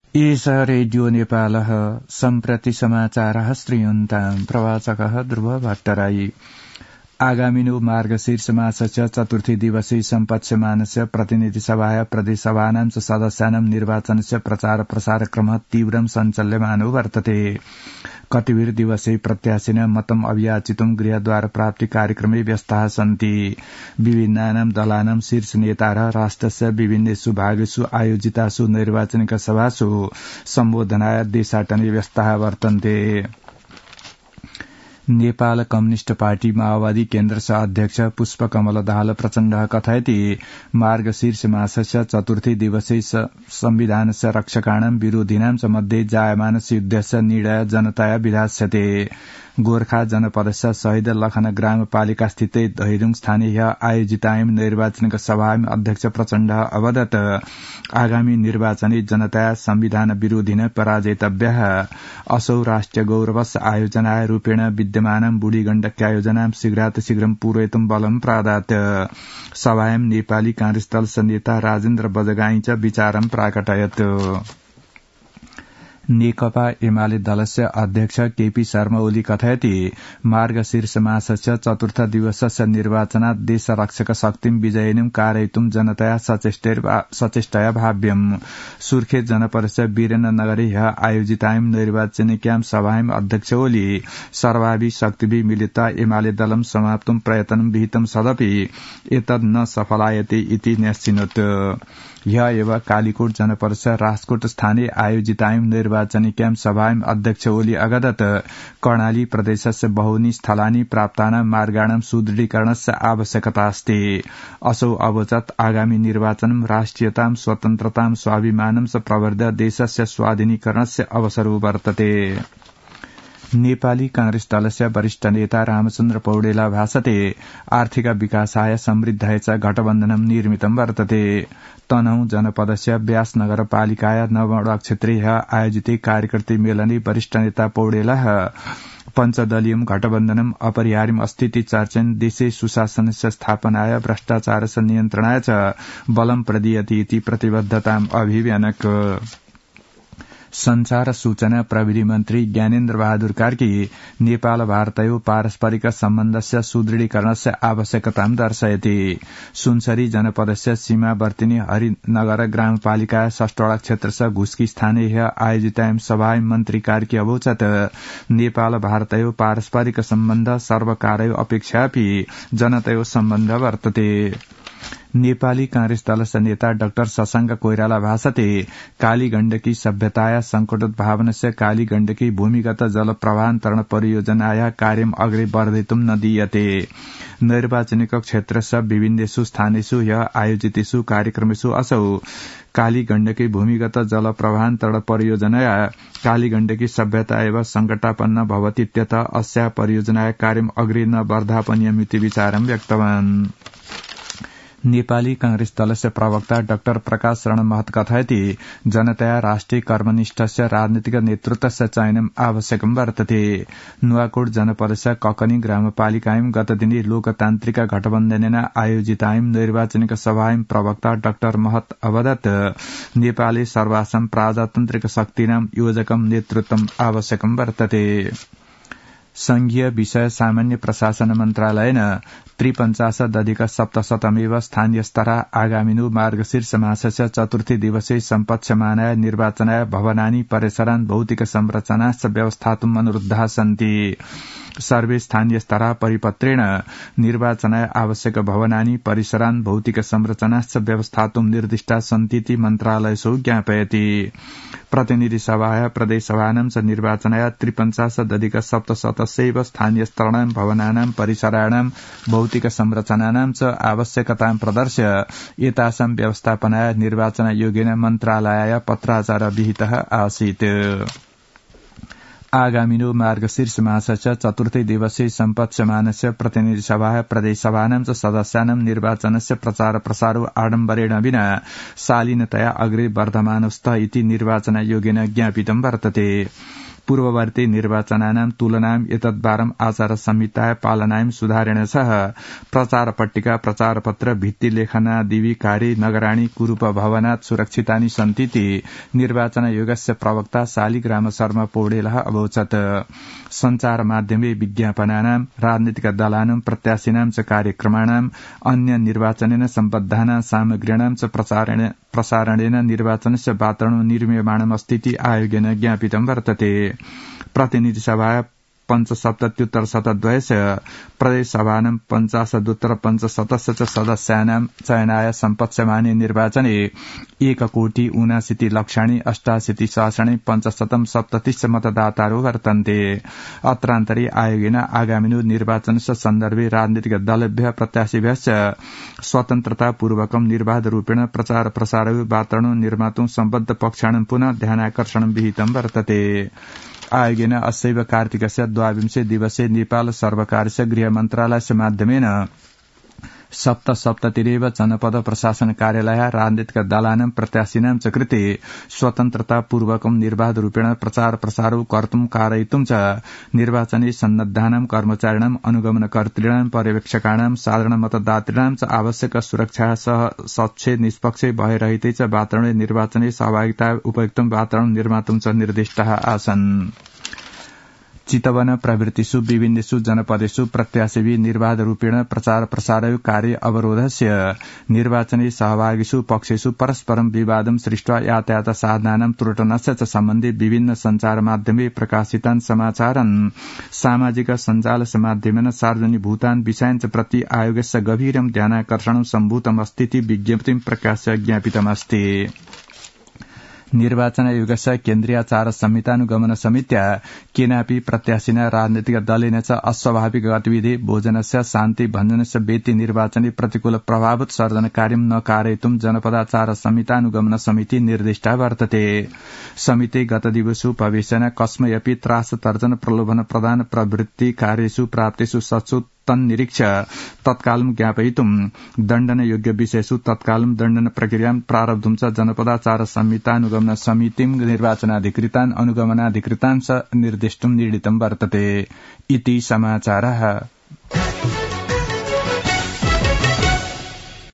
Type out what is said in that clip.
एष रेडियो नेपालः सम्प्रति समाचारः श्रूयन्ताम् प्रवाचकः ध्रुव भट्टराई। आगामिनो मार्गशीर्ष मासस्य चतुर्थी दिवसीय सम्पत्स्यमानस्य प्रतिनिधि सभाया प्रदेशसभानां च सदस्यानां निर्वाचनस्य प्रचार प्रसार क्रमः तीव्रं सञ्चाल्यमानो वर्तते। कतिभिर दिवसे प्रत्याशिना मतम् अभियाचितुं गृहद्वार प्राप्ति कार्यक्रमे व्यस्ताः सन्ति। विभिन्नानां दलानां शीर्ष नेतारः राष्ट्रस्य विभिन्नेषु भागेषु आयोजितासु नैर्वाचनिक सभासु सम्बोधनाय देशाटने व्यस्ताः वर्तन्ते। नेपाल कम्युनिष्ट पार्टी माओवादी केन्द्रस्य अध्यक्ष पुष्पकमल दाहाल प्रचण्डः कथयति मार्गशीर्ष मासस्य चतुर्थी दिवसे संविधानस्य रक्षकाणां विरोधिनां च मध्ये जायमानस्य युद्धस्य निर्णय जनताया विधास्यते। गोर्खा जनपदस्य शहीद लखन ग्रामपालिका स्थित धैरुङ स्थानीय आयोजितायं नैर्वाचनिक सभायं अध्यक्ष प्रचण्ड अवदत् आगामी निर्वाचने जनताया संविधान विरोधिन पराजेतव्यः। असौ राष्ट्रिय गौरवस्य आयोजनाय रूपेण विद्यमानं बुढी गण्डक्यायोजनां शीघ्रातिशीघ्रं पूरयितुं बलं प्रादात्। सभायं नेपाली कांग्रेस दलस्य नेता राजेन्द्र बजगाई च विचारं प्राकटयत्। नेकपा एमाले दलस्य अध्यक्ष केपी शर्मा ओली कथयति मार्गशीर्ष मासस्य चतुर्थ दिवसस्य निर्वाचनात् देशरक्षक शक्तिं विजयिनीं कारयितुं जनतया सचेष्टया भाव्यम्। सुर्खेत जनपदस्य वीरेन्द्रनगरे ह्यः आयोजितायं नैर्वाचनिक्यां सभायं अध्यक्ष ओली सर्वाभि शक्तिभि मिलित्वा एमाले दलं समाप्तुं प्रयत्नं विहितं सदपि एतद् न सफलायते इति न्यस्सिनोत्। ह्यः एव कालीकोट जनपदस्य राजकोट स्थाने आयोजितायं नैर्वाचनिक्यां सभायं अध्यक्ष ओली अगदत् कर्णाली प्रदेशस्य बहूनि स्थलानि प्राप्तानां मार्गाणां सुदृढीकरणस्य आवश्यकता अस्ति। असौ अवोचत् आगामि निर्वाचनं राष्ट्रियतां स्वतन्त्रतां स्वाभिमानं च प्रवर्ध्य देशस्य स्वाधीनीकरणस्य अवसरो वर्तते। नेपाली कांग्रेस दलस्य वरिष्ठ नेता रामचन्द्र पौडेला भाषते आर्थिक विकासाय समृद्धाय च गठबन्धनं निर्मितं वर्तते। तनहुँ जनपदस्य व्यास नगरपालिकाया नववडा क्षेत्रे आयोजिते कार्यकर्ता मेलने वरिष्ठ नेता पौडेला पञ्चदलीयं गठबन्धनम् अपरिहार्यम् अस्ति चर्चन् देशे सुशासनस्य स्थापनाय भ्रष्टाचारस्य नियन्त्रणाय च बलं प्रदीयते इति प्रतिबद्धताम् अभिव्यनक। संचार सूचना प्रविधि मन्त्री ज्ञानेन्द्र बहादुर कार्की नेपाल भारतयो पारस्परिक सम्बन्धस्य सुदृढीकरणस्य आवश्यकतां दर्शयति। सुनसरी जनपदस्य सीमावर्तिनी हरिनगर ग्रामपालिका सष्टवडा क्षेत्रस्य घुस्की स्थाने आयोजितायं सभायं मन्त्री कार्की अवोचत् नेपाल भारतयो पारस्परिक सम्बन्ध सर्वकारयो अपेक्षापि जनतयो सम्बन्ध वर्तते। नेपाली कांग्रेस दलस्य नेता डाक्टर शशाङ्क कोइराला भाषते काली गण्डकी सभ्यताया संकटोद्भावनस्य काली गण्डकी भूमिगत जल प्रवाहान्तरण परियोजनाया कार्यम् अग्रे वर्धितुं न दीयते। नैर्वाचनिक क्षेत्रस्य विभिन्नेषु स्थानेषु आयोजितेषु कार्यक्रमेषु असौ काली गण्डकी भूमिगत जल प्रवाहान्तरण परियोजनाया काली गण्डकी सभ्यता एवं संकटापन्न भवतीत्यतः अस्या परियोजनाया कार्यम् अग्रे न वर्धापनीयमिति विचारं व्यक्तवान्। नेपाली कांग्रेस दलस्य प्रवक्ता डाक्टर प्रकाश शरण महत कथयति जनतया राष्ट्रिय कर्मनिष्ठस्य राजनीतिक नेतृत्वस्य चयनम् आवश्यकं वर्तते। नुवाकोट जनपदस्य ककनी ग्रामपालिकायं गतदिने लोकतान्त्रिक गठबन्धनेन आयोजितायं नैर्वाचनिक सभायं प्रवक्ता डाक्टर महत अवदत् नेपाले सर्वासम प्रजातान्त्रिक शक्तिनां योजकं नेतृत्वम् आवश्यकं वर्तते। संघीय विषय सामान्य प्रशासन मन्त्रालयेन 53+7 स्थानीय स्तरा आगामिनो मार्गशीर्ष मासस्य चतुर्थी दिवसे सम्पत्स्यमानाय निर्वाचनाय भवनानि परिसरान् भौतिक संरचनाश्च व्यवस्थातुम् अनुरुद्धाः सन्ति। सर्वे स्थानीय स्तरा परिपत्रेण निर्वाचनाय आवश्यक भवनानि परिसरान् भौतिक संरचनाश्च व्यवस्थातुम् निर्दिष्टा सन्तीति मन्त्रालयसो ज्ञापयति। प्रतिनिधि सभाया प्रदेशसभानां च निर्वाचनाय 53+7 स्थानीय स्तराणां भवनानां परिसराणां भौतिक संरचनानां च आवश्यकतां प्रदर्श्य एतासां व्यवस्थापनाय निर्वाचनायोगेन मन्त्रालयाय पत्राचार विहितः आसीत्। आगामिनो मार्गशीर्ष मासस्य चतुर्थी दिवसे सम्पत्स्यमानस्य प्रतिनिधि सभा प्रदेशसभानां च सदस्यानां निर्वाचनस्य प्रचार प्रसारो आडम्बरेण विना शालीनतया अग्रे वर्धमानोऽस्त इति निर्वाचनायोगेन ज्ञापितं वर्तते। पूर्ववर्ती निर्वाचनानां तुलनां एतद्वारम् आचार संहिताय पालनां सुधारेण सह प्रचारपट्टिका प्रचारपत्र भित्तिलेखनादिवि कार्य नगराणि कुरूप भवनात् सुरक्षितानि सन्तीति निर्वाचन आयोगस्य प्रवक्ता शालिग्राम शर्मा पौडेलः अवोचत्। संचार माध्यमे विज्ञापनानां राजनीतिक दलानां प्रत्याशिनां च कार्यक्रमाणां अन्य निर्वाचनेन सम्बद्धानां सामग्र्याणां च प्रसारणेन निर्वाचनस्य वातावरण निर्मीयमाणमस्तीति आयोगेन ज्ञापितं वर्तते। प्रतिनिधि सभाया 75,700 प्रदेशसभानां 50,500 च सदस्यानां चयनाय सम्पत्स्यमाने निर्वाचने 1,79,00,88,000 पंचशतं मतदातारो वर्तन्ते। अत्रान्तरे आयोगेन आगामिनो निर्वाचनस्य सन्दर्भे राजनीतिक दलेभ्यः प्रत्याशिभ्यश्च स्वतन्त्रतापूर्वकं निर्बाधरूपेण प्रचार प्रसार वातावरण निर्मातुं सम्बद्ध पक्षाणां पुनः ध्यानाकर्षणं विहितं वर्तते। आयोगेन अस्यैव कार्तिकस्य 22 दिवसे नेपाल सर्वकारस्य गृह मन्त्रालयस्य माध्यमेन सप्ततिरेव जनपद प्रशासन कार्यालय राजनीतिक दलानां प्रत्याशिनां च कृते स्वतन्त्रतापूर्वकं निर्बाधरूपेण प्रचार प्रसारो कर्तुं कारयितुं च निर्वाचने सन्नद्धानां कर्मचारिणां अनुगमनकर्तॄणां पर्यवेक्षकाणां साधारण मतदातॄणां च आवश्यक सुरक्षा सह स्वच्छ निष्पक्ष भयरहितै च वातावरणे निर्वाचने सहभागिता उपयुक्तं वातावरण निर्मातुं च निर्दिष्टाः आसन्। चितवन प्रवृत्तिषु विभिन्नेषु जनपदेषु प्रत्याशिभिः निर्बाधरूपेण प्रचार प्रसार कार्य अवरोधस्य निर्वाचने सहभागिषु पक्षेषु परस्परं विवादं सृष्ट्वा यातायात साधनानां त्रुटनस्य च सम्बन्धी विभिन्न संचार माध्यमे प्रकाशितान् समाचारान् सामाजिक सञ्जाल माध्यमेन सार्वजनिकभूतान् विषयान् च प्रति आयोगस्य गभीरं ध्यानाकर्षणं सम्भूतमस्तीति विज्ञप्तिं प्रकाश्य ज्ञापितमस्ति। निर्वाचन आयोगस्य केन्द्रीय आचार संहितानुगमन समित्या केनापि प्रत्याशिना राजनीतिक दलेन च अस्वाभाविक गतिविधि भोजनस्य शान्ति भञ्जनस्य व्यक्ति निर्वाचने प्रतिकूल प्रभाव सर्जन कार्यं न कारयितुं जनपदाचार संहितानुगमन समिति निर्दिष्टा वर्तते। समिति गत दिवसु भविष्येन कस्मयपि त्रास तर्जन प्रलोभन प्रदान प्रवृत्ति कार्येषु प्राप्तेषु सत्सु तन्निरीक्ष्य तत्कालं ज्ञापयितुं दण्डनयोग्य विषयेषु तत्कालं दण्डन प्रक्रियां प्रारब्धुं च जनपदाचार संहितानुगमन समितिं निर्वाचनाधिकृतान् अनुगमनाधिकृतान् च निर्दिष्टुं निर्णीतं वर्तते इति समाचारः।